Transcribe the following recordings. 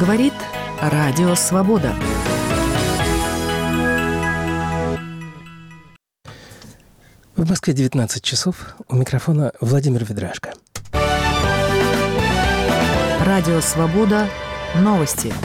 Говорит Радио Свобода. В Москве 19 часов. У микрофона Владимир Ведрашко. Радио Свобода. Новости.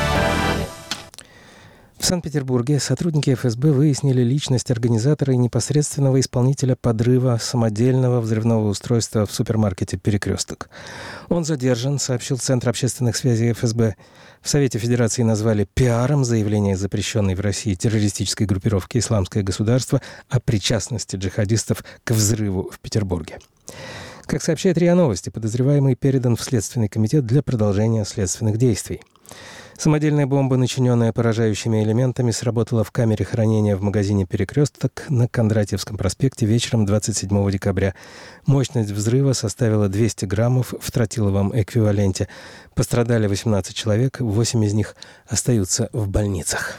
В Санкт-Петербурге сотрудники ФСБ выяснили личность организатора и непосредственного исполнителя подрыва самодельного взрывного устройства в супермаркете «Перекресток». Он задержан, сообщил Центр общественных связей ФСБ. В Совете Федерации назвали пиаром заявление запрещенной в России террористической группировки «Исламское государство» о причастности джихадистов к взрыву в Петербурге. Как сообщает РИА Новости, подозреваемый передан в Следственный комитет для продолжения следственных действий. Самодельная бомба, начиненная поражающими элементами, сработала в камере хранения в магазине «Перекресток» на Кондратьевском проспекте вечером 27 декабря. Мощность взрыва составила 200 граммов в тротиловом эквиваленте. Пострадали 18 человек, 8 из них остаются в больницах.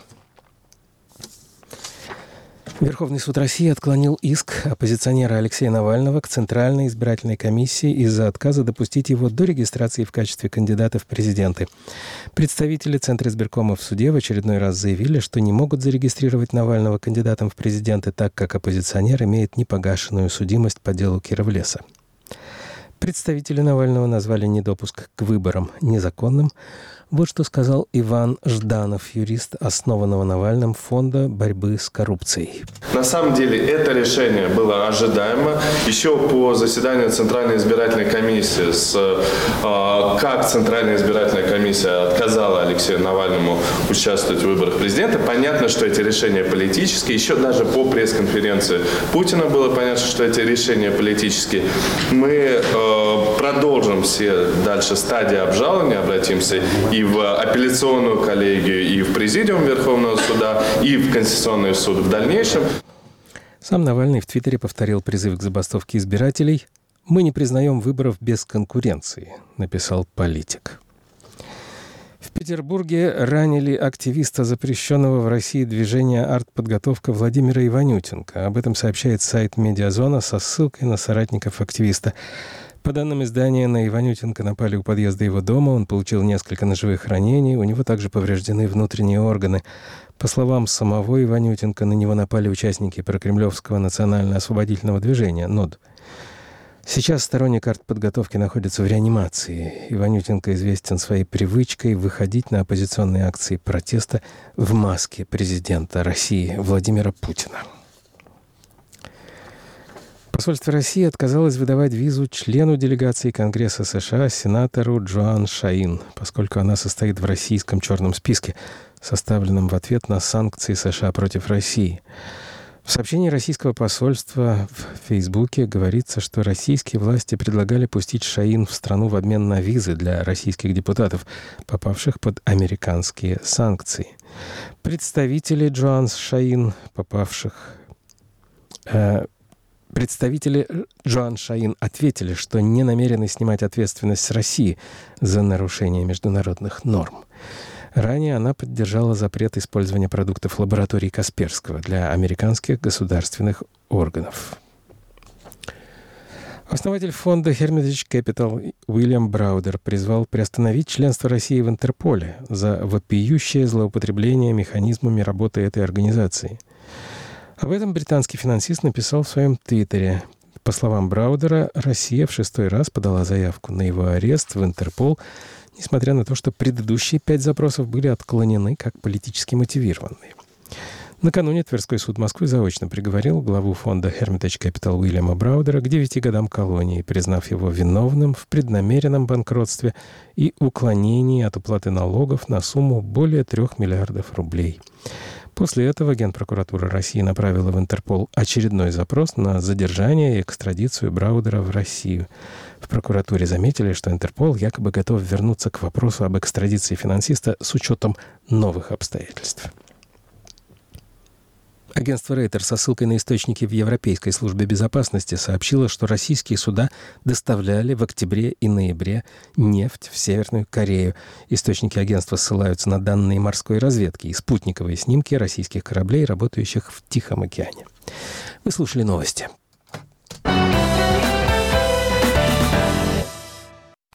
Верховный суд России отклонил иск оппозиционера Алексея Навального к Центральной избирательной комиссии из-за отказа допустить его до регистрации в качестве кандидата в президенты. Представители Центра избиркома в суде в очередной раз заявили, что не могут зарегистрировать Навального кандидатом в президенты, так как оппозиционер имеет непогашенную судимость по делу Кировлеса. Представители Навального назвали недопуск к выборам незаконным. Вот что сказал Иван Жданов, юрист основанного Навальным фонда борьбы с коррупцией. На самом деле это решение было ожидаемо. Еще по заседанию Центральной избирательной комиссии, как Центральная избирательная комиссия отказала Алексею Навальному участвовать в выборах президента, понятно, что эти решения политические. Еще даже по пресс-конференции Путина было понятно, что эти решения политические. Мы продолжим все дальше стадии обжалования, обратимся и в апелляционную коллегию, и в президиум Верховного суда, и в Конституционный суд в дальнейшем. Сам Навальный в Твиттере повторил призыв к забастовке избирателей. «Мы не признаем выборов без конкуренции», — написал политик. В Петербурге ранили активиста запрещенного в России движения «Артподготовка» Владимира Иванютенко. Об этом сообщает сайт «Медиазона» со ссылкой на соратников активиста. По данным издания, на Иванютенко напали у подъезда его дома, он получил несколько ножевых ранений, у него также повреждены внутренние органы. По словам самого Иванютенко, на него напали участники прокремлевского национально-освободительного движения «НОД». Сейчас сторонник артподготовки находится в реанимации. Иванютенко известен своей привычкой выходить на оппозиционные акции протеста в маске президента России Владимира Путина. Посольство России отказалось выдавать визу члену делегации Конгресса США сенатору Джоан Шаин, поскольку она состоит в российском черном списке, составленном в ответ на санкции США против России. В сообщении российского посольства в Фейсбуке говорится, что российские власти предлагали пустить Шаин в страну в обмен на визы для российских депутатов, попавших под американские санкции. Представители Джоан Шаин, ответили, что не намерены снимать ответственность с России за нарушение международных норм. Ранее она поддержала запрет использования продуктов лаборатории Касперского для американских государственных органов. Основатель фонда Hermitage Capital Уильям Браудер призвал приостановить членство России в Интерполе за вопиющее злоупотребление механизмами работы этой организации. Об этом британский финансист написал в своем твиттере. По словам Браудера, Россия в 6-й раз подала заявку на его арест в Интерпол, несмотря на то, что предыдущие 5 запросов были отклонены как политически мотивированные. Накануне Тверской суд Москвы заочно приговорил главу фонда Hermitage Capital Уильяма Браудера к 9 годам колонии, признав его виновным в преднамеренном банкротстве и уклонении от уплаты налогов на сумму более 3 миллиардов рублей. После этого Генпрокуратура России направила в Интерпол очередной запрос на задержание и экстрадицию Браудера в Россию. В прокуратуре заметили, что Интерпол якобы готов вернуться к вопросу об экстрадиции финансиста с учетом новых обстоятельств. Агентство Рейтер со ссылкой на источники в Европейской службе безопасности сообщило, что российские суда доставляли в октябре и ноябре нефть в Северную Корею. Источники агентства ссылаются на данные морской разведки и спутниковые снимки российских кораблей, работающих в Тихом океане. Вы слушали новости.